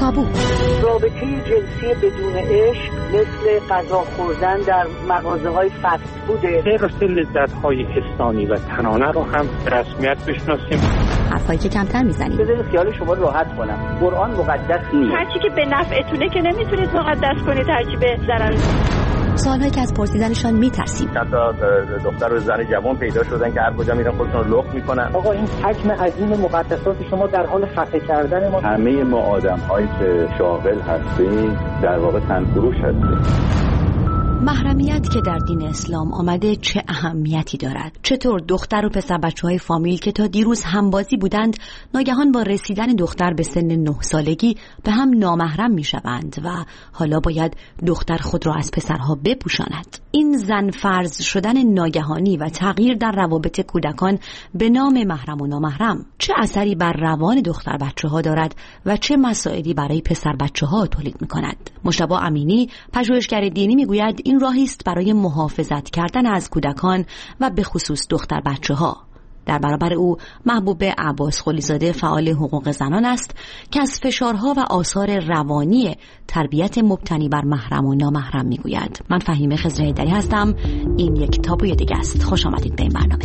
تابو. رابطه جنسی بدون عشق مثل غذا خوردن در مغازه‌های فست فوده. غیر لذت‌های حسانی و تنانه رو هم به رسمیت بشناسیم. حرفایی که کمتر میزنیم. بذارید خیال شما راحت کنم. قرآن مقدس نیست. هرچی که به نفعتونه که نمیتونید مقدس کنید، هرچی به ضرر. سوالهایی که از پرسیدنشان میترسیم. چند تا دختر و زن جوان پیدا شدن که هر کجا میرن خودشون رو لخت میکنن. آقا این حجم عظیم مقدسات شما در حال خفه کردن ما. همه ما آدم‌هایی که شاغل هستیم در واقع تنفروش هستیم. محرمیت که در دین اسلام آمده چه اهمیتی دارد؟ چطور دختر و پسر بچه‌های فامیل که تا دیروز همبازی بودند ناگهان با رسیدن دختر به سن 9 سالگی به هم نامحرم می‌شوند و حالا باید دختر خود را از پسرها بپوشاند؟ این زن فرض شدن ناگهانی و تغییر در روابط کودکان به نام محرم و نامحرم چه اثری بر روان دختر بچه‌ها دارد و چه مسائلی برای پسر بچه‌ها تولید می‌کند؟ مجتبی امینی، پژوهشگر دینی، میگوید این راهی است برای محافظت کردن از کودکان و به خصوص دختر بچه‌ها. در برابر او محبوب عباس خلیزاده فعال حقوق زنان است که از فشارها و آثار روانی تربیت مبتنی بر محرم و نامحرم میگوید. من فهیمه خضر حیدری هستم. این یک تابوی دیگه است. خوش آمدید به این برنامه.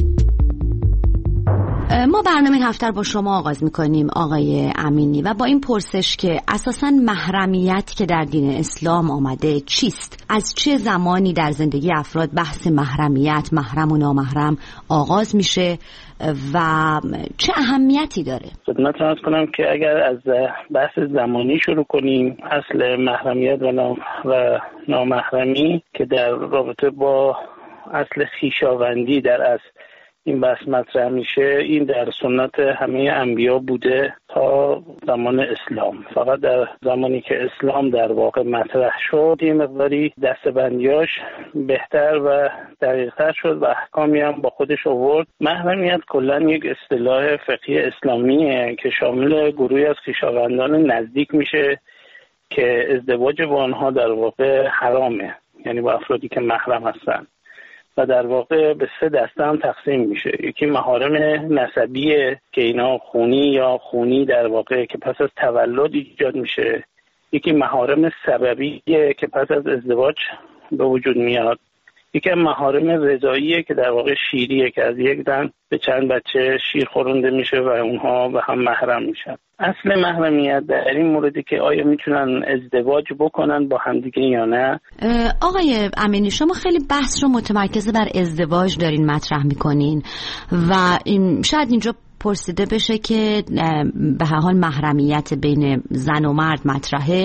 ما برنامه هفته با شما آغاز میکنیم آقای امینی و با این پرسش که اساساً محرمیت که در دین اسلام آمده چیست؟ از چه زمانی در زندگی افراد بحث محرمیت، محرم و نامحرم آغاز میشه و چه اهمیتی داره؟ خدمت عرض کنم که اگر از بحث زمانی شروع کنیم، اصل محرمیت و نامحرمی که در رابطه با اصل خویشاوندی در اصل این بحث مطرح میشه، این در سنت همه انبیا بوده تا زمان اسلام. فقط در زمانی که اسلام در واقع مطرح شد یه مقداری دسته‌بندیاش بهتر و دقیق‌تر شد و احکامی هم با خودش آورد. محرمیت کلاً یک اصطلاح فقهی اسلامیه که شامل گروهی از خویشاوندان نزدیک میشه که ازدواج با آنها در واقع حرامه، یعنی با افرادی که محرم هستن، و در واقع به 3 دسته هم تقسیم میشه. یکی محارم نسبیه که اینا خونی در واقع که پس از تولد ایجاد میشه. یکی محارم سببیه که پس از ازدواج به وجود میاد. یکی محارم رضاییه که در واقع شیریه که از یک زن به چند بچه شیر خورنده میشه و اونها به هم محرم میشن. اصل محرمیت در این موردی که آیا میتونن ازدواج بکنن با همدیگه یا نه. آقای امینی، شما خیلی بحث رو متمرکز بر ازدواج دارین مطرح میکنین و شاید اینجا پرسیده بشه که به هر حال محرمیت بین زن و مرد مطرحه،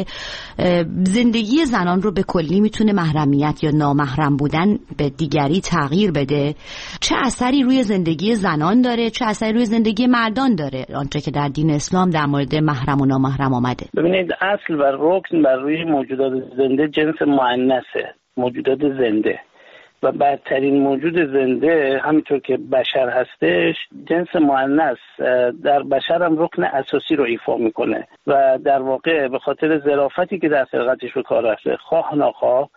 زندگی زنان رو به کلی میتونه محرمیت یا نامحرم بودن به دیگری تغییر بده؟ چه اثری روی زندگی زنان داره، چه اثری روی زندگی مردان داره آنچه که در دین اسلام در مورد محرم و نامحرم آمده؟ ببینید، اصل و رکن بر روی موجودات زنده جنس مؤنثه، موجودات زنده، و بدترین موجود زنده همینطور که بشر هستش جنس مؤنث در بشر هم رکن اساسی رو ایفا میکنه و در واقع به خاطر ظرافتی که در خلقتش به کار رفته، خواه ناخواه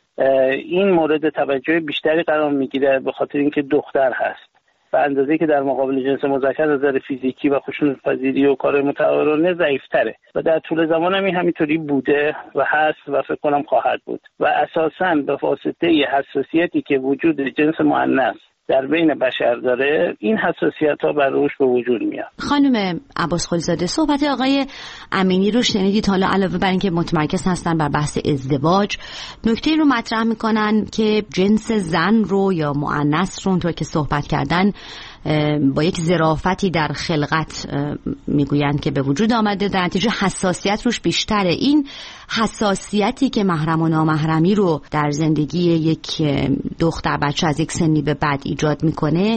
این مورد توجه بیشتری قرار میگیره به خاطر اینکه دختر هست و اندازه‌ای که در مقابل جنس مذکر از نظر فیزیکی و خشونت‌پذیری و کار متعارضانه ضعیف‌تره و در طول زمان هم همینطوری بوده و هست و فکر کنم خواهد بود و اساساً به واسطه حساسیتی که وجود جنس مؤنث در بین بشر داره، این حساسیت‌ها بر روش به وجود میاد. خانم عباس خلیزاده، صحبت آقای امینی رو شنیدید. حالا علاوه بر اینکه متمرکز هستن بر بحث ازدواج، نکته رو مطرح میکنن که جنس زن رو یا مؤنث رو اونطور که صحبت کردن با یک ظرافتی در خلقت میگویند که به وجود آمده، در نتیجه حساسیت روش بیشتره. این حساسیتی که محرم و نامحرمی رو در زندگی یک دختر بچه از یک سنی به بعد ایجاد میکنه،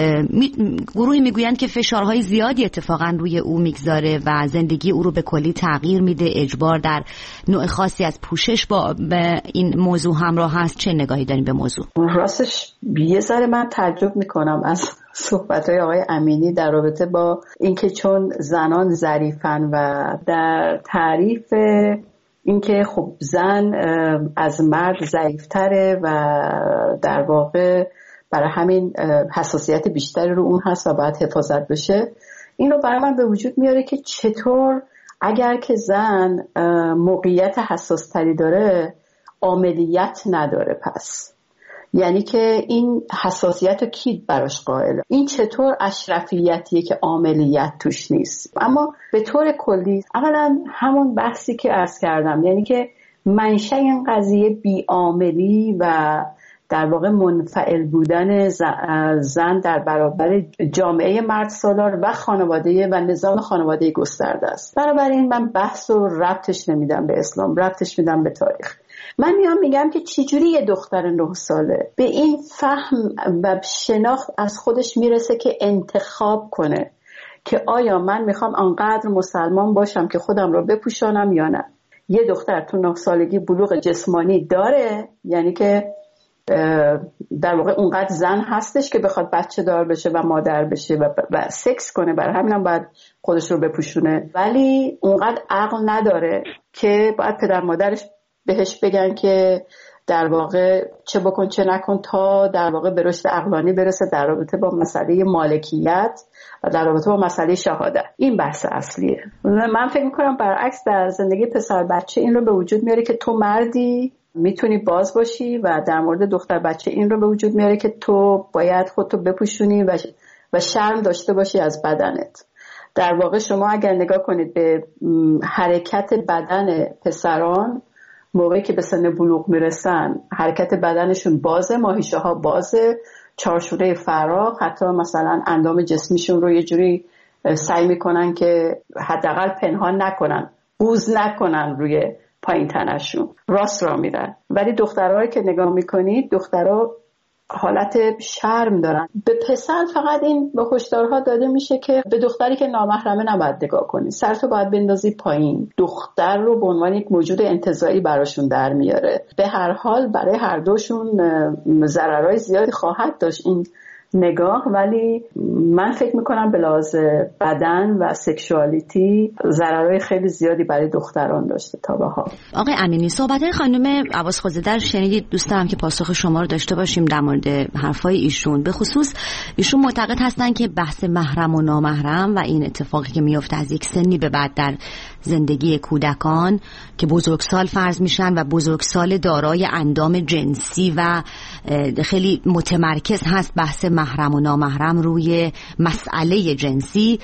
گروهی میگویند که فشارهای زیادی اتفاقا روی او میگذاره و زندگی او رو به کلی تغییر میده، اجبار در نوع خاصی از پوشش با این موضوع همراه هست. چه نگاهی داریم به موضوع؟ راستش یه ذره من تعجب میکنم از صحبت‌های آقای امینی در رابطه با اینکه چون زنان ظریفن و در تعریف اینکه خب زن از مرد ضعیف‌تره و در واقع برای همین حساسیت بیشتری رو اون هست و باید حفاظت بشه، این رو برای من به وجود میاره که چطور اگر که زن موقعیت حساس تری داره عاملیت نداره، پس یعنی که این حساسیت رو کی براش قائله؟ این چطور اشرفیتیه که عاملیت توش نیست؟ اما به طور کلی اولا همون بحثی که عرض کردم، یعنی که منشأ این قضیه بی‌عاملی و در واقع منفعل بودن زن در برابر جامعه مرد سالار و خانواده و نظام خانواده گسترده است. بنابراین من بحث رو ربطش نمیدم به اسلام، ربطش میدم به تاریخ. من میگم که چجوری یه دختر 9 ساله به این فهم و شناخت از خودش میرسه که انتخاب کنه که آیا من میخوام آنقدر مسلمان باشم که خودم رو بپوشانم یا نه. یه دختر تو 9 سالگی بلوغ جسمانی داره، یعنی که در واقع اونقدر زن هستش که بخواد بچه دار بشه و مادر بشه و سکس کنه، برای همینم باید خودش رو بپوشونه، ولی اونقدر عقل نداره که باید پدر مادرش بهش بگن که در واقع چه بکن چه نکن تا در واقع به رشد عقلانی برسه در رابطه با مسئله مالکیت و در رابطه با مسئله شهادت. این بحث اصلیه. من فکر میکنم برعکس در زندگی پسر بچه این رو به وجود میاره که تو مردی میتونی باز باشی و در مورد دختر بچه این رو به وجود میاره که تو باید خودتو بپوشونی و شرم داشته باشی از بدنت. در واقع شما اگر نگاه کنید به حرکت بدن پسران موقعی که به سن بلوغ میرسن، حرکت بدنشون بازه، ماهیچه ها بازه، چارچوبه فراغ، حتی مثلا اندام جسمیشون رو یه جوری سعی میکنن که حداقل پنهان نکنن، بوز نکنن روی پایین تنشون، راست را میرن. ولی دخترهایی که نگاه میکنید دخترها حالت شرم دارن. به پسر فقط این به هشدارها داده میشه که به دختری که نامحرمه نباید نگاه کنی، سرتو باید بندازی پایین. دختر رو به عنوان یک موجود انتزاعی براشون در میاره. به هر حال برای هر دوشون ضررهای زیادی خواهد داشت این نگاه، ولی من فکر میکنم به لحاظ بدن و سکشوالیتی ضررهای خیلی زیادی برای دختران داشته تا به حال. آقای امینی، صحبت‌های خانم عباس خوزاده رو شنیدید. دوست دارم که پاسخ شما رو داشته باشیم در مورد حرفای ایشون. به خصوص ایشون معتقد هستن که بحث محرم و نامحرم و این اتفاقی که میفته از یک سنی به بعد در زندگی کودکان که بزرگسال فرض میشن و بزرگسال دارای اندام جنسی و خیلی متمرکز هست بحث محرم و نامحرم روی مسئله جنسی،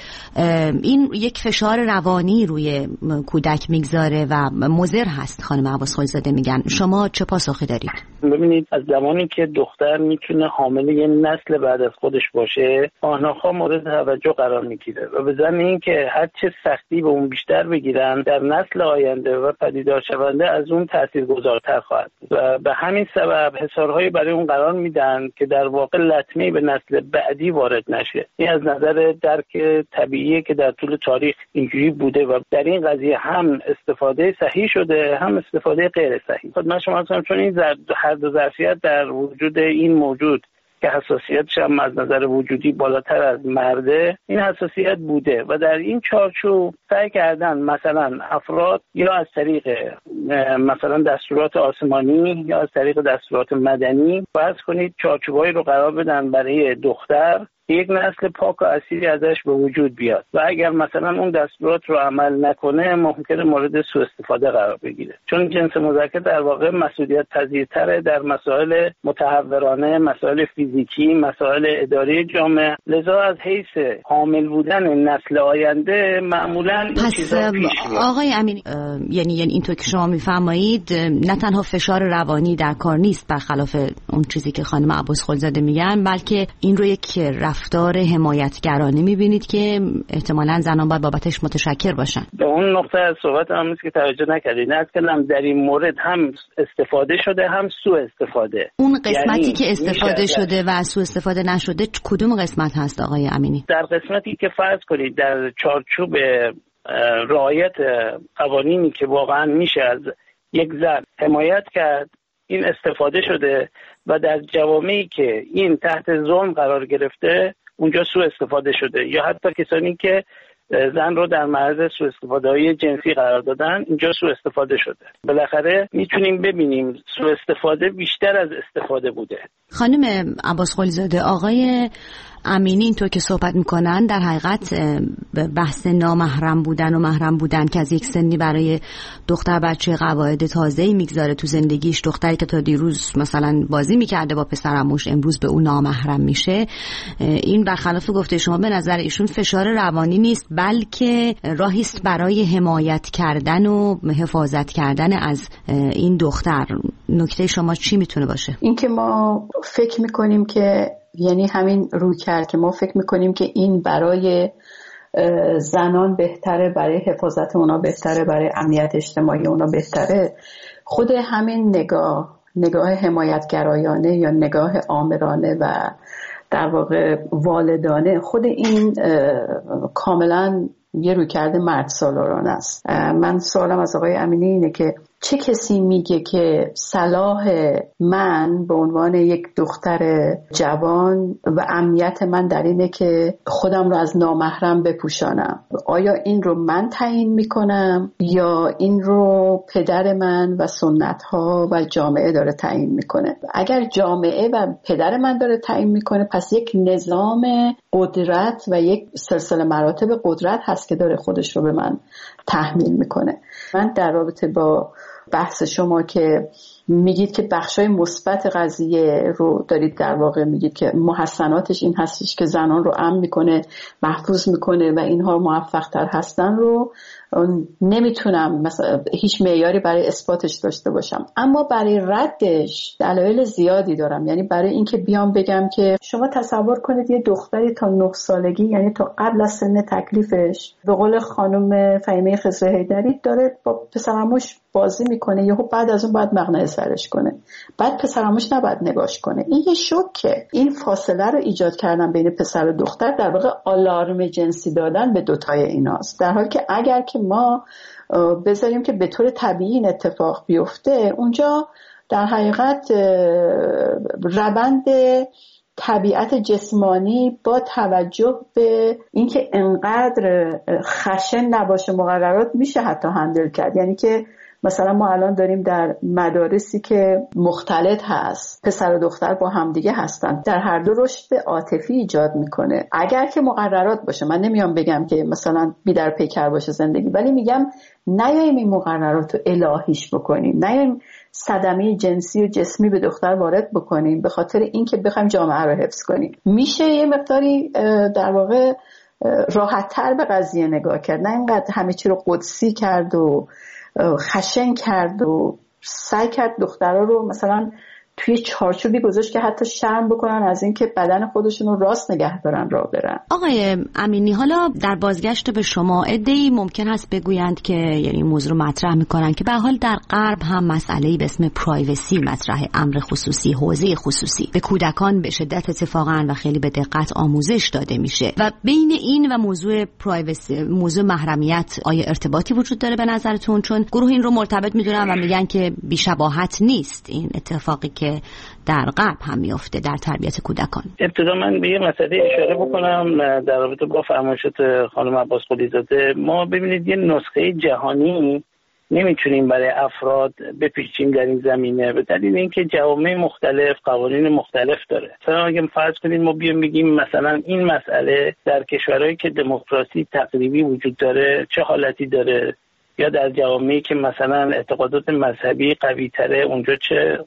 این یک فشار روانی روی کودک میگذاره و مضر هست. خانم عباس خوزاده میگن، شما چه پاسخی دارید؟ ببینید، از زمانی که دختر میتونه حامل یه نسل بعد از خودش باشه، آنها مورد توجه قرار میگیره و به ضمن این که هر چه سختی به اون بیشتر بگیرن در نسل آینده و پدیدار شونده از اون تاثیرگذارتر خواهد و به همین سبب حصارهایی برای اون قرار میدن که در واقع لطمه‌ای به نسل بعدی وارد نشه. این از نظر درک طبیعیه که در طول تاریخ اینجوری بوده و در این قضیه هم استفاده صحیح شده هم استفاده غیر صحیح. خدمت شما هستم، چون این هر دو ظرفیت در وجود این موجود که حساسیتش هم از نظر وجودی بالاتر از مرده، این حساسیت بوده و در این چارچوب سعی کردن مثلا افراد یا از طریق مثلا دستورات آسمانی یا از طریق دستورات مدنی فرض کنید چارچوبایی رو قرار بدن برای دختر یک نسل پاک و اصیلی ازش به وجود بیاد و اگر مثلا اون دستورات رو عمل نکنه ممکنه مورد سوء استفاده قرار بگیره، چون جنس مذکر در واقع مسئولیت پذیرتره در مسائل متحورانه، مسائل فیزیکی، مسائل اداری جامعه. لذا از حیث حامل بودن نسل آینده معمولا این چیزا پیش میاد. آقای امینی، یعنی اینطور که شما میفرمایید نه تنها فشار روانی در کار نیست برخلاف اون چیزی که خانم عباس خوزاده میگن، بلکه این رو یک رفتار حمایتگرانه میبینید که احتمالاً زنان باید بابتش متشکر باشن. به اون نقطه از صحبت هم نیست که توجه نکردید. نه کلام در این مورد هم استفاده شده هم سوء استفاده. اون قسمتی یعنی که استفاده شده و سوء استفاده نشده کدوم قسمت هست آقای امینی؟ در قسمتی که فرض کنید در چارچوب رعایت قوانینی که واقعا میشه از یک زن حمایت کرد، این استفاده شده و در جوامعی که این تحت ظلم قرار گرفته اونجا سوء استفاده شده، یا حتی کسانی که زن رو در معرض سوء استفاده‌های جنسی قرار دادن اینجا سوء استفاده شده. بالاخره میتونیم ببینیم سوء استفاده بیشتر از استفاده بوده. خانم عباس قلی‌زاده، آقای امینی اینطور که صحبت میکنن در حقیقت بحث نامحرم بودن و محرم بودن که از یک سنی برای دختر بچه قواعد تازه‌ای میگذاره تو زندگیش، دختری که تا دیروز مثلا بازی میکرده با پسرعموش امروز به اون نامحرم میشه، این برخلاف گفته شما به نظر ایشون فشار روانی نیست بلکه راهی است برای حمایت کردن و حفاظت کردن از این دختر. نکته شما چی میتونه باشه؟ این که ما فکر میکنیم که یعنی همین روی کرد که ما فکر میکنیم که این برای زنان بهتره، برای حفاظت اونا بهتره، برای امنیت اجتماعی اونا بهتره، خود همین نگاه حمایتگرایانه یا نگاه آمرانه و در واقع والدانه، خود این کاملا یه رویکرد مرد سالارانه است. من سوالم از آقای امینی اینه که چه کسی میگه که صلاح من به عنوان یک دختر جوان و امنیت من در اینه که خودم رو از نامحرم بپوشانم؟ آیا این رو من تعیین میکنم یا این رو پدر من و سنت ها و جامعه داره تعیین میکنه؟ اگر جامعه و پدر من داره تعیین میکنه، پس یک نظام قدرت و یک سلسله مراتب قدرت هست که داره خودش رو به من تحمیل میکنه. من در رابطه با بحث شما که میگید که بخشای مثبت قضیه رو دارید در واقع میگید که محسناتش این هستش که زنان رو امن میکنه، محفوظ میکنه و اینها موفق تر هستن، رو نمیتونم مثلا هیچ معیاری برای اثباتش داشته باشم، اما برای ردش دلایل زیادی دارم. یعنی برای اینکه بیام بگم که شما تصور کنید یه دختری تا 9 سالگی، یعنی تا قبل از سن تکلیفش، به قول خانم فهیمه خضرحیدری داره با پسرعموش بازی میکنه، یهو بعد از اون باید مقنعه سرش کنه، بعد پسرعموش نباید نگاش کنه. این یه شوکه. این فاصله رو ایجاد کردن بین پسر و دختر در واقع آلارم جنسی دادن به دوتای ایناست، در حالی که اگر که ما بذاریم که به طور طبیعی این اتفاق بیفته، اونجا در حقیقت روند طبیعت جسمانی با توجه به اینکه انقدر خشن نباشه مقررات میشه حتی هندل کرد. یعنی که مثلا ما الان داریم در مدارسی که مختلط هست، پسر و دختر با همدیگه هستن، در هر دو رشد عاطفی ایجاد میکنه. اگر که مقررات باشه، من نمیام بگم که مثلا بی در پیکر باشه زندگی، ولی میگم نیاییم این مقررات رو الهیش بکنیم، نیاییم صدمه جنسی و جسمی به دختر وارد بکنیم به خاطر اینکه بخوایم جامعه رو حفظ کنیم. میشه یه مقداری در واقع راحت‌تر به قضیه نگاه کرد، نه اینقدر همه چی رو قدسی کرد و خشن کرد و سعی کرد دخترها رو مثلا توی چارچوبی گذاشت که حتی شرم بکنن از اینکه بدن خودشون رو راست نگه دارن راه برن. آقای امینی، حالا در بازگشت به شما، عده‌ای ممکن هست بگویند که یعنی موضوع رو مطرح میکنن که به حال در غرب هم مسئله‌ای به اسم پرایوسی مطرح، امر خصوصی، حوزه خصوصی به کودکان به شدت اتفاقا و خیلی به دقت آموزش داده میشه و بین این و موضوع پرایوسی، موضوع محرمیت، آیا ارتباطی وجود داره به نظرتون؟ چون گروه این رو مرتبط میدونن و میگن که بی‌شباهت نیست این اتفاقی که در غرب هم میفته در تربیت کودکان. ابتدا من به یه مسئله اشاره بکنم در رابطه با فرمایشات خانم عباس قلی‌زاده. ما ببینید یه نسخه جهانی نمیتونیم برای افراد بپیچیم در این زمینه به دلیل اینکه جوامع مختلف قوانین مختلف داره. مثلا اگه فرض کنید ما بیایم بگیم مثلا این مسئله در کشورهایی که دموکراسی تقریبی وجود داره چه حالتی داره، یا در جوامعی که مثلا اعتقادات مذهبی قوی تره اونجا چه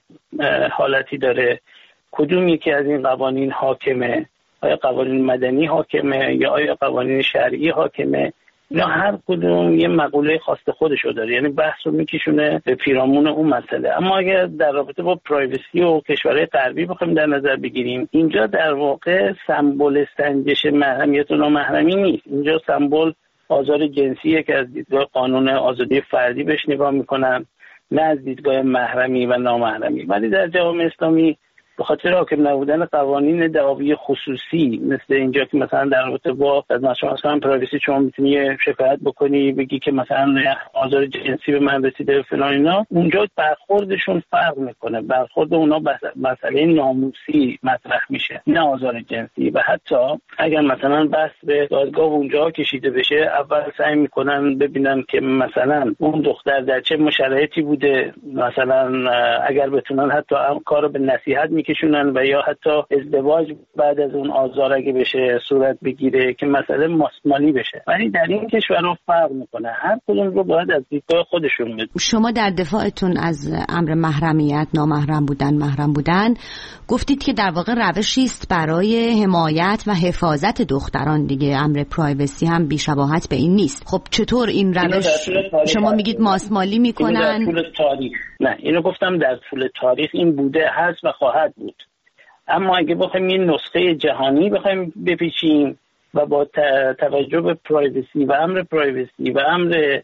حالتی داره، کدوم یکی از این قوانین حاکمه، آیا قوانین مدنی حاکمه یا آیا قوانین شرعی حاکمه، یا هر کدوم یه مقوله خاص خودشو داره، یعنی بحث رو میکشونه به پیرامون اون مسئله. اما اگر در رابطه با پرایوسی و کشورهای غربی بخوایم در نظر بگیریم، اینجا در واقع سمبل سنجش محرمیت و نامحرمی نیست، اینجا سمبل آزار جنسیه که از دیدگاه قانون آزادی فردی بهش نگاه میکنن، نه از دیدگاه محرمی و نامحرمی. ولی در جوامع اسلامی به خاطر حاکم نبودن قوانین دعاوی خصوصی مثل اینجا که مثلا در رابطه با مثلا پرایوسی شما میتونی شکایت بکنی، بگی که مثلا آزار جنسی به من رسیده فلان اینا، اونجا برخوردشون فرق میکنه. برخورد اونا مسئله ناموسی مطرح میشه، نه آزار جنسی. و حتی اگر مثلا بحث به دادگاه اونجا کشیده بشه، اول سعی میکنن ببینن که مثلا اون دختر در چه شرایطی بوده، مثلا اگر بتونن حتی کارو به نصیحت میکشونن و یا حتی ازدواج بعد از اون آزار اگه بشه صورت بگیره که مسئله مالی بشه. ولی در این کشورها فرق میکنه، هر کدوم رو باید از دیدگاه خودشون بدون. شما در دفاعتون از امر محرمیت، نامحرم بودن، محرم بودن، گفتید که در واقع روشی است برای حمایت و حفاظت دختران دیگه. امر پرایوسی هم بی‌شباهت به این نیست. خب چطور این روش شما میگید ماسمالی میکنن؟ در طول تاریخ، نه اینو گفتم در طول تاریخ این بوده، هست و خواهد بود. اما اگه بخوایم این نسخه جهانی بخوایم بپیچیم و با توجه به پرایوسی و امر پرایوسی و امر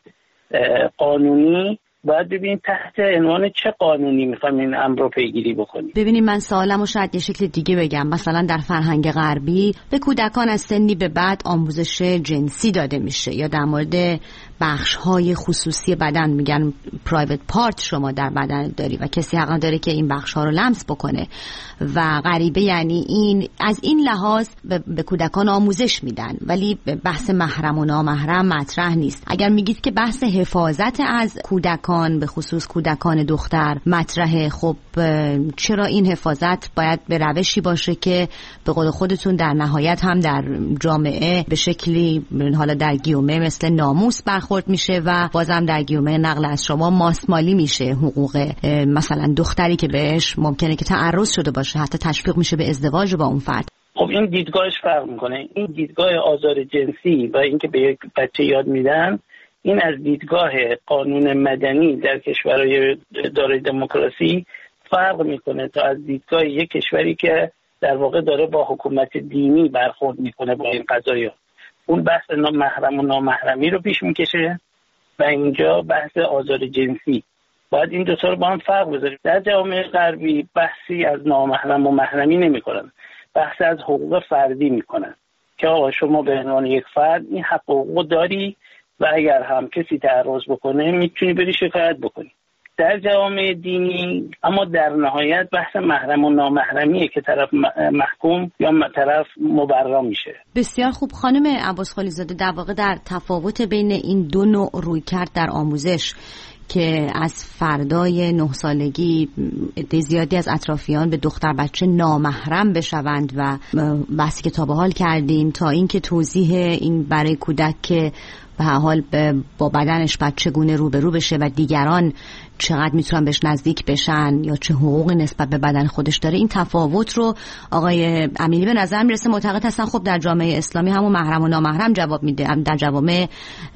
قانونی، باید ببینیم تحت عنوان چه قانونی میخوایم این امر رو پیگیری بکنیم. ببینیم من سوالمو شاید یه شکل دیگه بگم. مثلا در فرهنگ غربی به کودکان از سنی به بعد آموزش جنسی داده میشه، یا در مورد بخش‌های خصوصی بدن میگن پرایوت پارت شما در بدن داری و کسی حق نداره که این بخش‌ها رو لمس بکنه. و غریبه یعنی این از این لحاظ به کودکان آموزش میدن، ولی بحث محرم و نامحرم مطرح نیست. اگر میگید که بحث حفاظت از کودکان به خصوص کودکان دختر مطرحه، خب چرا این حفاظت باید به روشی باشه که به قول خودتون در نهایت هم در جامعه به شکلی حالا در گیومه مثل ناموس برخورد میشه و بازم در گیومه نقل از شما ماسمالی میشه حقوق مثلا دختری که بهش ممکنه که تعرض شده باشه، حتی تشویق میشه به ازدواج با اون فرد. خب این دیدگاهش فرق میکنه. این دیدگاه آزار جنسی و اینکه به یک بچه یاد میدن، این از دیدگاه قانون مدنی در کشورهای دارای دموکراسی فرق میکنه تا از دیدگاه یک کشوری که در واقع داره با حکومت دینی برخورد میکنه با این قضایا. اون بحث محرم و نامحرمی رو پیش میکشه و اینجا بحث آزار جنسی. باید این دو تا رو با هم فرق بذاریم. در جامعه غربی بحثی از نامحرم و محرمی نمیکنن، بحث از حقوق فردی میکنن که آقا شما به عنوان یک فرد این حق و حقوق داری و اگر هم کسی تعرض بکنه میتونی بری شکایت بکنی. در جوامع دینی اما در نهایت بحث محرم و نامحرمیه که طرف محکوم یا طرف مبرا میشه. بسیار خوب. خانم عباس خلیزاده، در واقع در تفاوت بین این دو نوع رویکرد در آموزش که از فردای 9 سالگی عده زیادی از اطرافیان به دختر بچه نامحرم بشوند و بحثی که تا به حال کردیم تا اینکه توضیح این برای کودک که به هر حال با بدنش باید چگونه روبرو بشه و دیگران چقدر میتونن بهش نزدیک بشن یا چه حقوقی نسبت به بدن خودش داره، این تفاوت رو آقای امینی به نظر میرسه معتقد هستن خب در جامعه اسلامی همون محرم و نامحرم جواب میده، در جوامع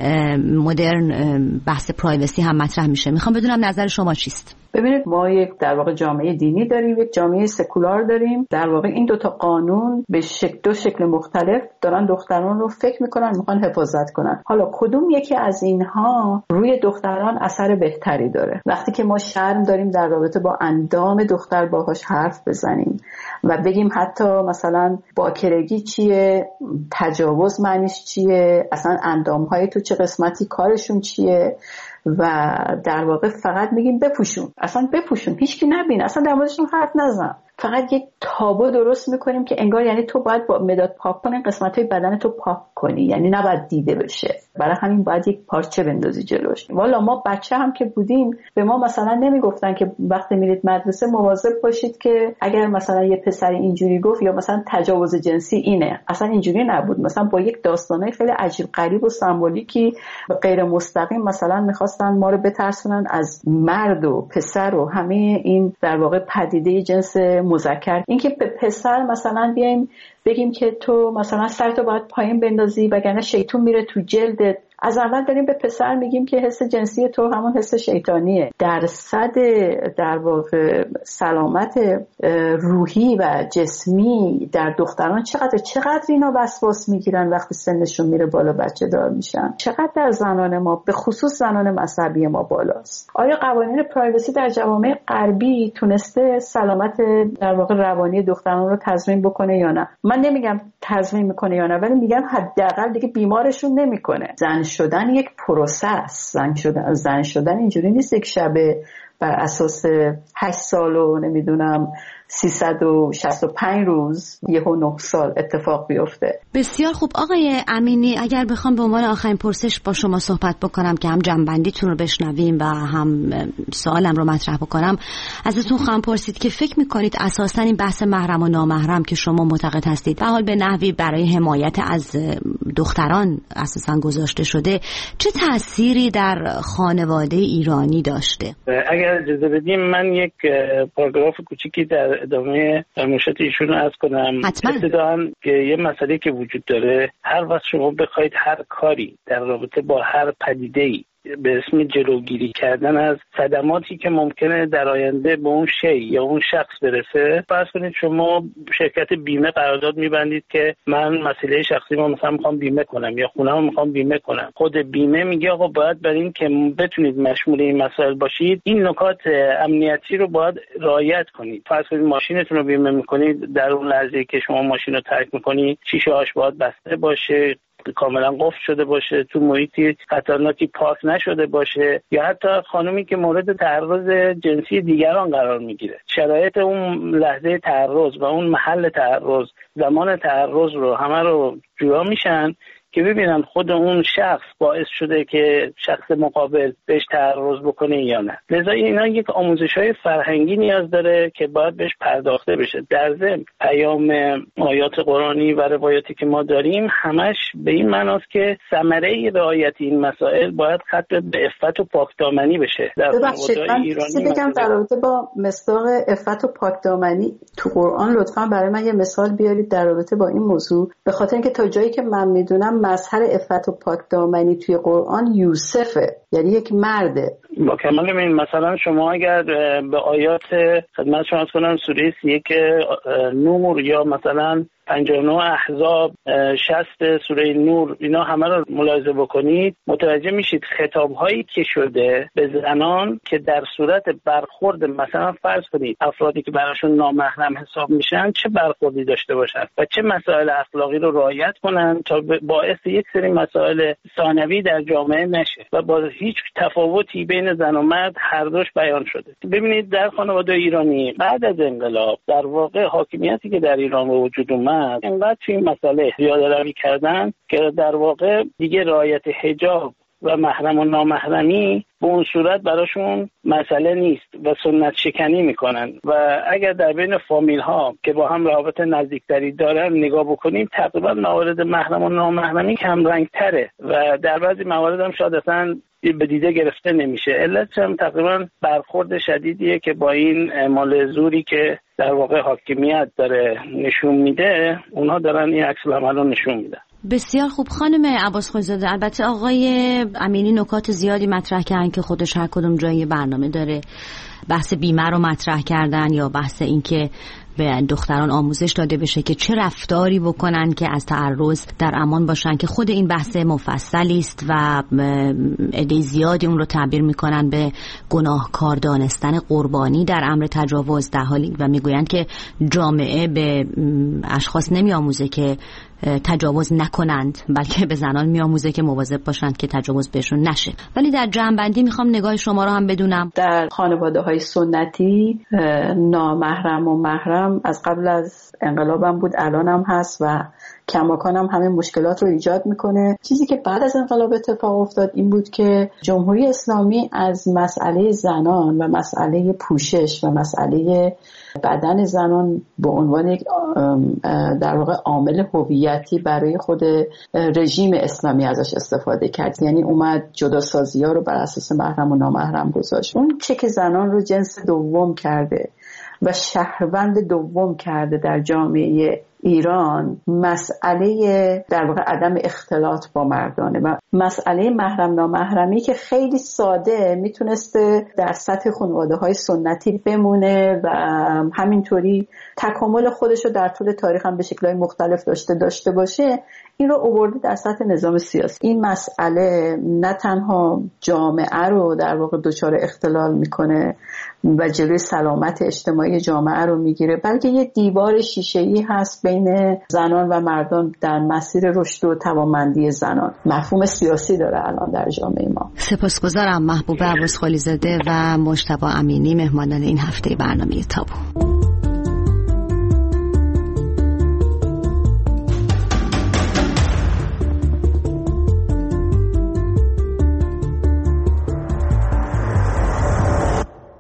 مدرن بحث پرایوسی هم مطرح میشه. میخوام بدونم نظر شما چیست؟ ببینید ما یک در واقع جامعه دینی داریم، یک جامعه سکولار داریم. در واقع این دوتا قانون به دو شکل مختلف دارن دختران رو فکر میکنن میخوان حفاظت کنن. حالا کدوم یکی از اینها روی دختران اثر بهتری داره؟ وقتی که ما شرم داریم در رابطه با اندام دختر باهاش حرف بزنیم و بگیم حتی مثلا باکرگی چیه، تجاوز معنیش چیه، اصلا اندامهای تو چه قسمتی کارشون چیه، و در واقع فقط میگیم بپوشون، اصلا بپوشون، هیچکی نبین، اصلا در موردشون حرف نزن. فقط یک تابو درست میکنیم که انگار یعنی تو باید با مداد پاک کنی، قسمت‌های بدن تو پاک کنی، یعنی نباید دیده بشه. برای همین باید یک پارچه بندازی جلوش. والا ما بچه هم که بودیم به ما مثلا نمیگفتن که وقتی میرید مدرسه مواظب باشید که اگر مثلا یه پسر اینجوری گفت یا مثلا تجاوز جنسی اینه، اصلا اینجوری نبود. مثلا با یک داستانای خیلی عجیب غریب و سمبولیکی غیر مستقیم مثلا میخواستن ما رو بترسونن از مرد و پسر و همه این در واقع پدیده جنس مذکر. اینکه به پسر مثلا بیایم بگیم که تو مثلا سرتو باید پایین بندازی وگرنه شیطون میره تو جلدت. از اول داریم به پسر میگیم که حس جنسی تو همون حس شیطانیه. درصد در واقع سلامت روحی و جسمی در دختران چقدر اینا وسواس میگیرن وقتی سنشون میره بالا، بچه دار میشن. چقدر در زنان ما به خصوص زنان مذهبی ما بالاست. آیا قوانین پرایوسی در جوامع غربی تونسته سلامت در واقع روانی دختران رو تضمین بکنه یا نه؟ من نمیگم تضمین میکنه یا نه، ولی میگم حداقل دیگه بیمارشون نمیکنه. زن شدن یک پروسه است. زن شدن اینجوری نیست یک شبه بر اساس 8 سال و نمیدونم 365 روز یهو 9 سال اتفاق بیفته. بسیار خوب آقای امینی، اگر بخوام به عنوان آخرین پرسش با شما صحبت بکنم که هم جنبندیتون رو بشنویم و هم سوالم رو مطرح بکنم، ازتون خواهم پرسید که فکر میکنید اساساً این بحث محرم و نامحرم که شما معتقد هستید به حال به نحوی برای حمایت از دختران اساساً گذاشته شده، چه تأثیری در خانواده ایرانی داشته؟ اگر اجازه بدیم من یک پاراگراف کوچیکی در ادامه فرمایشات ایشون عرض کنم. ابتداً که یه مسئله که وجود داره، هر وقت شما بخواید هر کاری در رابطه با هر پدیده‌ای به اسم جلوگیری کردن از صدماتی که ممکنه در آینده به اون شی یا اون شخص برسه، فرض کنید شما شرکت بیمه قرارداد میبندید که من مسئله شخصی ما مثلا میخوام بیمه کنم یا خونه‌مو میخوام بیمه کنم. خود بیمه میگه آقا باید برای این که بتونید مشمول این مسائل باشید این نکات امنیتی رو باید رعایت کنید. فرض کنید ماشینتون رو بیمه میکنید، در اون لحظه که شما ماشین رو ترک میکنید شیشه‌هاش باید بسته باشه، کاملا قفل شده باشه، تو محیطی خطرناکی پارک نشده باشه، یا حتی خانومی که مورد تعرض جنسی دیگران قرار میگیره، شرایط اون لحظه تعرض و اون محل تعرض، زمان تعرض رو همه رو جدا میشن که ببینن خود اون شخص باعث شده که شخص مقابل بهش تعرض بکنه یا نه. لذا اینا یک آموزش‌های فرهنگی نیاز داره که باید بهش پرداخته بشه. در ضمن پیام آیات قرآنی و روایاتی که ما داریم همش به این معناست که ثمره رعایت این مسائل باید ختم به عفت و پاکدامنی بشه. در ایرانی بگم در رابطه با مصداق عفت و پاکدامنی تو قرآن لطفاً برای من یه مثال بیارید در رابطه با این موضوع، به خاطر اینکه تا جایی که من میدونم مظهر عفت و پاکدامنی توی قرآن یوسفه، یعنی یک مرده. با کمال میل مثلا شما اگر به آیات خدمت شما کنم سوره 31 نور یا مثلا 59 احزاب 60 سوره نور اینا همه رو ملاحظه بکنید، متوجه میشید خطاب هایی که شده به زنان که در صورت برخورد مثلا فرض کنید افرادی که براشون نامحرم حساب میشن چه برخوردی داشته باشن و چه مسائل اخلاقی رو رعایت کنن تا باعث یک سری مسائل ثانوی در جامعه نشه و با هیچ تفاوتی بین زن و مرد هر دوش بیان شده. ببینید در خانواده ایرانی بعد از انقلاب در واقع حاکمیتی که در ایران به وجود اومد اینقدر توی این مسئله زیاده روی کردن که در واقع دیگه رعایت حجاب و محرم و نامحرمی به اون صورت براشون مسئله نیست و سنت شکنی میکنن و اگر در بین فامیل ها که با هم روابط نزدیکتری دارن نگاه بکنیم تقریبا موارد محرم و نامحرمی کم رنگ تره و در بعضی موارد هم شاید اصلا به دیده گرفته نمیشه. علتش هم تقریبا برخورد شدیدیه که با این اعمال زوری که در واقع حاکمیت داره نشون میده، اونها دارن این عکس العمل رو نشون میدن. بسیار خوب خانم عباسخوی‌زاده، البته آقای امینی نکات زیادی مطرح کردن که خودش هر کدوم جای برنامه داره. بحث بیمه رو مطرح کردن یا بحث این که به دختران آموزش داده بشه که چه رفتاری بکنن که از تعرض در امان باشن، که خود این بحث مفصلی است و عده زیادی اون رو تعبیر میکنن به گناهکار دانستن قربانی در امر تجاوز، در حالی و میگویند که جامعه به اشخاص نمیآموزه که تجاوز نکنند بلکه به زنان میآموزه که مواظب باشند که تجاوز بهشون نشه. ولی در جنبندی میخوام نگاه شما رو هم بدونم. در خانواده های سنتی نامحرم و محرم از قبل از انقلابم بود، الان هم هست و کماکان هم همه مشکلات رو ایجاد میکنه. چیزی که بعد از انقلاب اتفاق افتاد این بود که جمهوری اسلامی از مسئله زنان و مسئله پوشش و مسئله بدن زنان به عنوان یک در واقع عامل هویتی برای خود رژیم اسلامی ازش استفاده کرد. یعنی اومد جداسازی‌ها رو بر اساس محرم و نامحرم گذاشت. اون چه که زنان رو جنس دوم کرده و شهروند دوم کرده در جامعه ایران، مسئله در واقع عدم اختلاط با مردانه و مسئله محرم نامحرمی که خیلی ساده میتونسته در سطح خانواده‌های سنتی بمونه و همینطوری تکامل خودش رو در طول تاریخ هم به شکل‌های مختلف داشته باشه، این رو آورده در سطح نظام سیاسی. این مسئله نه تنها جامعه رو در واقع دچار اختلال میکنه و جلوی سلامت اجتماعی جامعه رو میگیره، بلکه یه دیوار شیشه‌ای هست بین زنان و مردان در مسیر رشد و توانمندی زنان مفهوم سیاسی داره الان در جامعه ما. سپاسگزارم محبوب عباسخالی زاده و مجتبی امینی مهمانان این هفته برنامه تابو.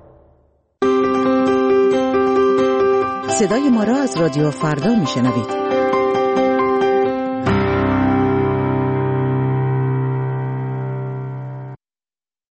صدای ما را از رادیو فردا میشنوید.